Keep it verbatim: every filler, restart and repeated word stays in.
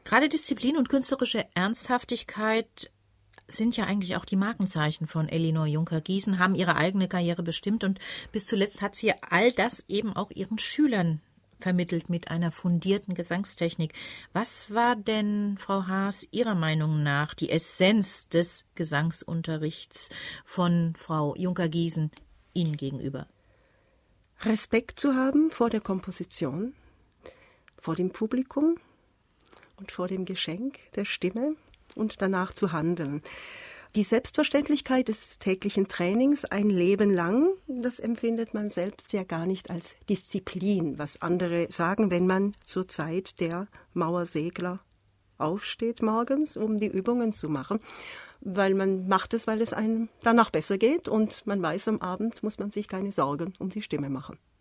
Gerade Disziplin und künstlerische Ernsthaftigkeit sind ja eigentlich auch die Markenzeichen von Elinor Juncker-Giesen, haben ihre eigene Karriere bestimmt und bis zuletzt hat sie all das eben auch ihren Schülern vermittelt mit einer fundierten Gesangstechnik. Was war denn, Frau Haas, Ihrer Meinung nach die Essenz des Gesangsunterrichts von Frau Juncker-Giesen Ihnen gegenüber? Respekt zu haben vor der Komposition, vor dem Publikum und vor dem Geschenk der Stimme und danach zu handeln. Die Selbstverständlichkeit des täglichen Trainings ein Leben lang, das empfindet man selbst ja gar nicht als Disziplin, was andere sagen, wenn man zur Zeit der Mauersegler aufsteht morgens, um die Übungen zu machen. Weil man macht es, weil es einem danach besser geht und man weiß, am Abend muss man sich keine Sorgen um die Stimme machen.